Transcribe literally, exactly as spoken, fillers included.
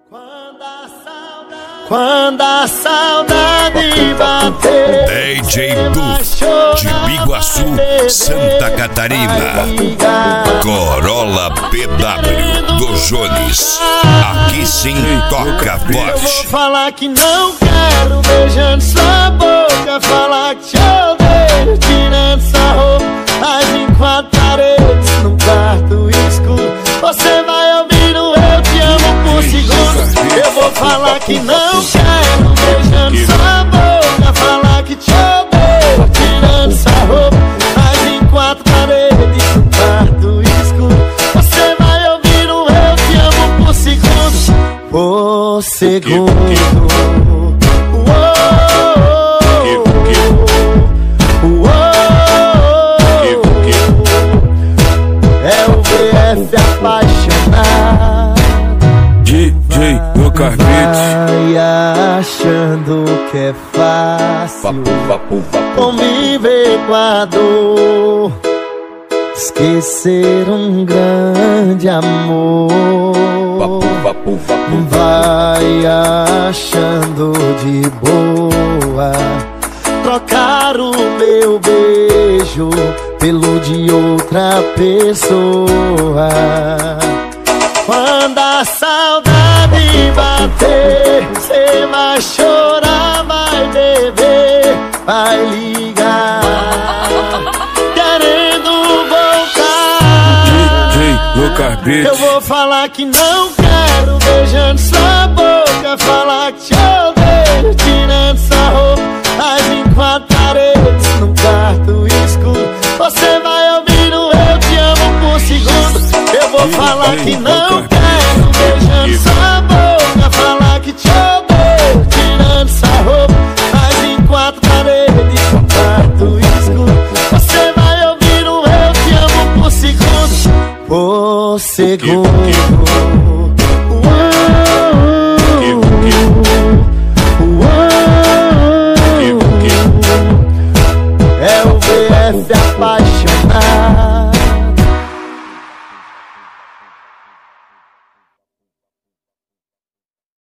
Quando a saudade bater, D J Duff de Biguaçu, Santa Catarina. Corolla P W do Jones. Aqui sim toca voz. Vou falar que não quero, beijando sua boca. Falar que te odeio, tirando sua roupa. Mas em quatro paredes, num quarto escuro, você vai ouvir o eu te amo por segundo. Eu vou falar que não quero, beijando sua boca. Falar que te odeio, tirando sua roupa. Mas em quatro paredes, num quarto escuro, você vai ouvir o eu te amo por segundo. Por segundo. Apaixonado, D J no carpete, vai achando que é fácil conviver com a dor, esquecer um grande amor. Vai achando de boa trocar o meu beijo pelo de outra pessoa. Quando a saudade bater, cê vai chorar, vai beber, vai ligar, querendo voltar. D J no carpete. Eu vou falar que não quero, beijando sua boca. Falar que te odeio, tirando sua roupa. Mas em quatro paredes, num quarto escuro, você vai ouvir o eu te amo por segundo. Eu vou falar que não quero, beijando sua boca. Falar que te odeio, tirando sua roupa. Mas em quatro paredes, num quarto escuro, você vai ouvir o eu te amo por segundo. Por segundo.